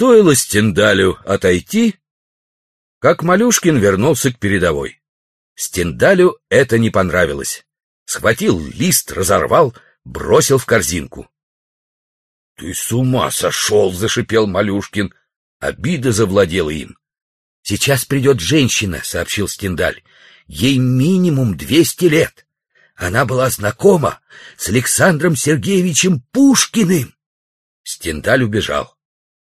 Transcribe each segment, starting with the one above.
Стоило Стендалю отойти, как Малюшкин вернулся к передовой. Стендалю это не понравилось. Схватил лист, разорвал, бросил в корзинку. — Ты с ума сошел! — зашипел Малюшкин. Обида завладела им. — Сейчас придет женщина, — сообщил Стендаль. — Ей минимум 200 лет. Она была знакома с Александром Сергеевичем Пушкиным. Стендаль убежал.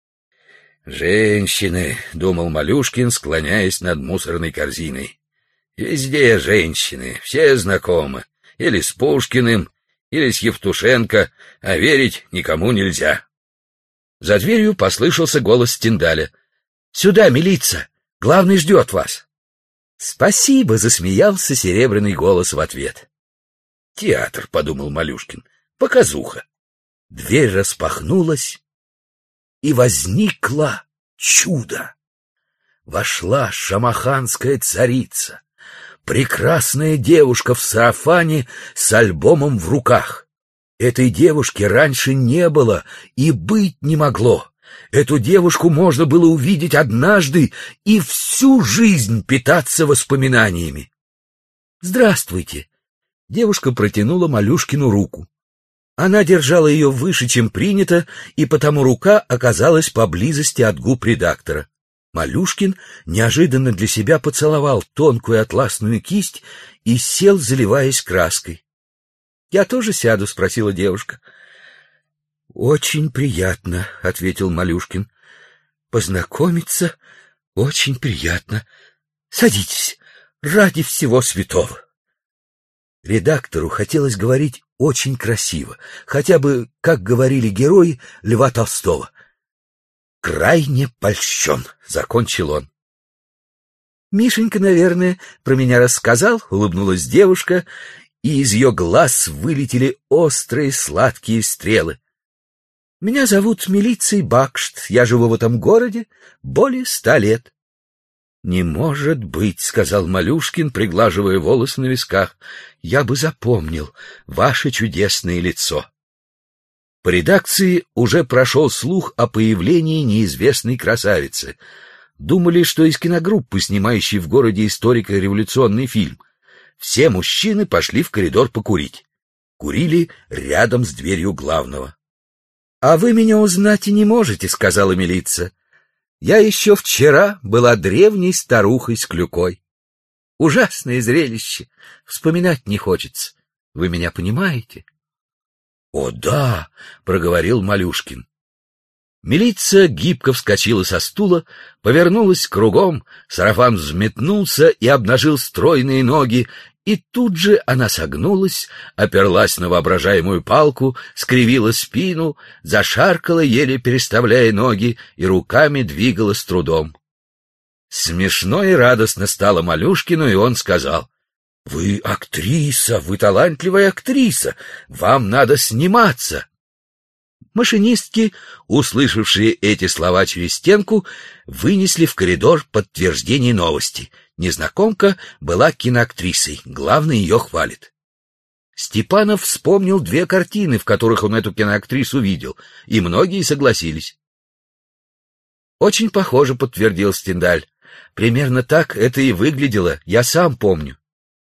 «Женщины», — думал Малюшкин, склоняясь над мусорной корзиной. «Везде женщины, все знакомы. Или с Пушкиным, или с Евтушенко, а верить никому нельзя». За дверью послышался голос Стендаля. «Сюда, милиция! Главный ждет вас!» «Спасибо!» — засмеялся серебряный голос в ответ. «Театр», — подумал Малюшкин, — «показуха». Дверь распахнулась, и возникло чудо. Вошла шамаханская царица, прекрасная девушка в сарафане с альбомом в руках. Этой девушки раньше не было и быть не могло. Эту девушку можно было увидеть однажды и всю жизнь питаться воспоминаниями. «Здравствуйте!» Девушка протянула Малюшкину руку. Она держала ее выше, чем принято, и потому рука оказалась поблизости от губ редактора. Малюшкин неожиданно для себя поцеловал тонкую атласную кисть и сел, заливаясь краской. — Я тоже сяду? — спросила девушка. — Очень приятно, — ответил Малюшкин. — Познакомиться очень приятно. Садитесь, ради всего святого. Редактору хотелось говорить очень красиво, хотя бы, как говорили герои Льва Толстого. «Крайне польщен», — закончил он. «Мишенька, наверное, про меня рассказал», — улыбнулась девушка, и из ее глаз вылетели острые сладкие стрелы. «Меня зовут Милицией Бакшт, я живу в этом городе более 100 лет». «Не может быть», — сказал Малюшкин, приглаживая волосы на висках. «Я бы запомнил ваше чудесное лицо». По редакции уже прошел слух о появлении неизвестной красавицы. Думали, что из киногруппы, снимающей в городе историко-революционный фильм. Все мужчины пошли в коридор покурить. Курили рядом с дверью главного. «А вы меня узнать и не можете», — сказала милиция. «Я еще вчера была древней старухой с клюкой. Ужасное зрелище, вспоминать не хочется. Вы меня понимаете?» «О, да!» — проговорил Малюшкин. Милиция гибко вскочила со стула, повернулась кругом, сарафан взметнулся и обнажил стройные ноги, и тут же она согнулась, оперлась на воображаемую палку, скривила спину, зашаркала, еле переставляя ноги, и руками двигала с трудом. Смешно и радостно стало Малюшкину, и он сказал: «Вы актриса, вы талантливая актриса, вам надо сниматься». Машинистки, услышавшие эти слова через стенку, вынесли в коридор подтверждение новости. Незнакомка была киноактрисой, главный ее хвалит. Степанов вспомнил 2 картины, в которых он эту киноактрису видел, и многие согласились. «Очень похоже», — подтвердил Стендаль. «Примерно так это и выглядело, я сам помню».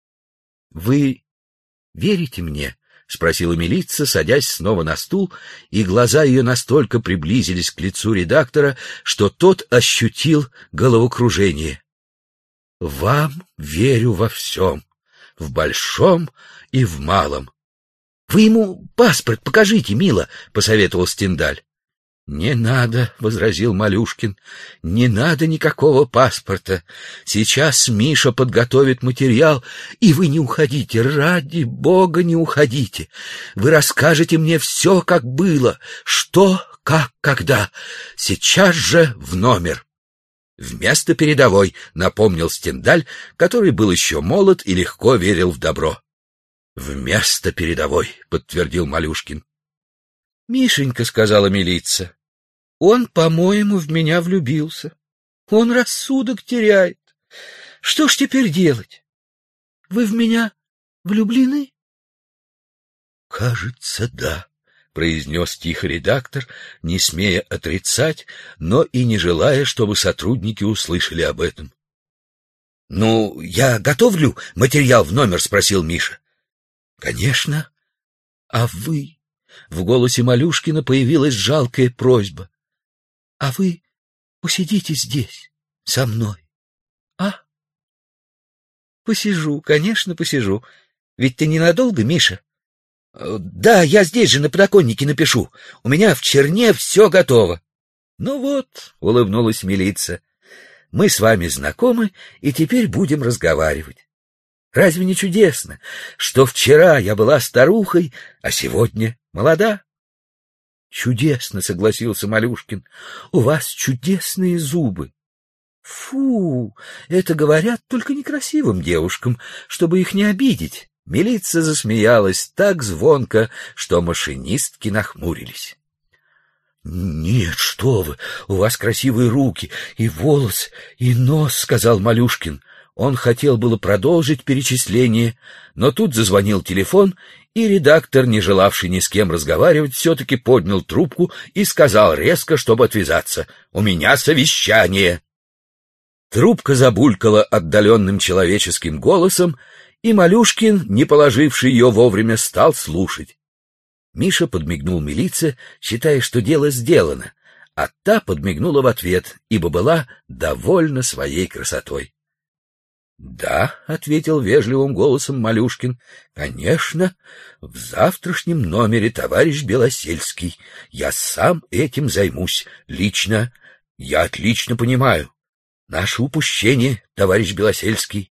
«Вы верите мне?» — спросила милиция, садясь снова на стул, и глаза ее настолько приблизились к лицу редактора, что тот ощутил головокружение. — Вам верю во всем, в большом и в малом. — Вы ему паспорт покажите, мило, — посоветовал Стендаль. — Не надо, — возразил Малюшкин, — не надо никакого паспорта. Сейчас Миша подготовит материал, и вы не уходите, ради бога, не уходите. Вы расскажете мне все, как было, что, как, когда. Сейчас же в номер. Вместо передовой, — напомнил Стендаль, который был еще молод и легко верил в добро. — Вместо передовой, — подтвердил Малюшкин. — Мишенька, — сказала милиция, — он, по-моему, в меня влюбился. Он рассудок теряет. Что ж теперь делать? Вы в меня влюблены? — Кажется, да, — произнес тихо редактор, не смея отрицать, но и не желая, чтобы сотрудники услышали об этом. — Ну, я готовлю материал в номер? — спросил Миша. — Конечно. А вы? В голосе Малюшкина появилась жалкая просьба. — А вы посидите здесь со мной, а? — Посижу, конечно, посижу. Ведь ты ненадолго, Миша? — Да, я здесь же на подоконнике напишу. У меня в черне все готово. — Ну вот, — улыбнулась милиция, — мы с вами знакомы и теперь будем разговаривать. Разве не чудесно, что вчера я была старухой, а сегодня молода? — Чудесно, — согласился Малюшкин. — У вас чудесные зубы. — Фу, это говорят только некрасивым девушкам, чтобы их не обидеть. Милиция засмеялась так звонко, что машинистки нахмурились. — Нет, что вы, у вас красивые руки, и волос, и нос, — сказал Малюшкин. Он хотел было продолжить перечисление, но тут зазвонил телефон, и редактор, не желавший ни с кем разговаривать, все-таки поднял трубку и сказал резко, чтобы отвязаться: «У меня совещание». Трубка забулькала отдаленным человеческим голосом, и Малюшкин, не положивший ее вовремя, стал слушать. Миша подмигнул милиции, считая, что дело сделано, а та подмигнула в ответ, ибо была довольна своей красотой. — Да, — ответил вежливым голосом Малюшкин, — конечно, в завтрашнем номере товарищ Белосельский. Я сам этим займусь лично. Я отлично понимаю наше упущение, товарищ Белосельский.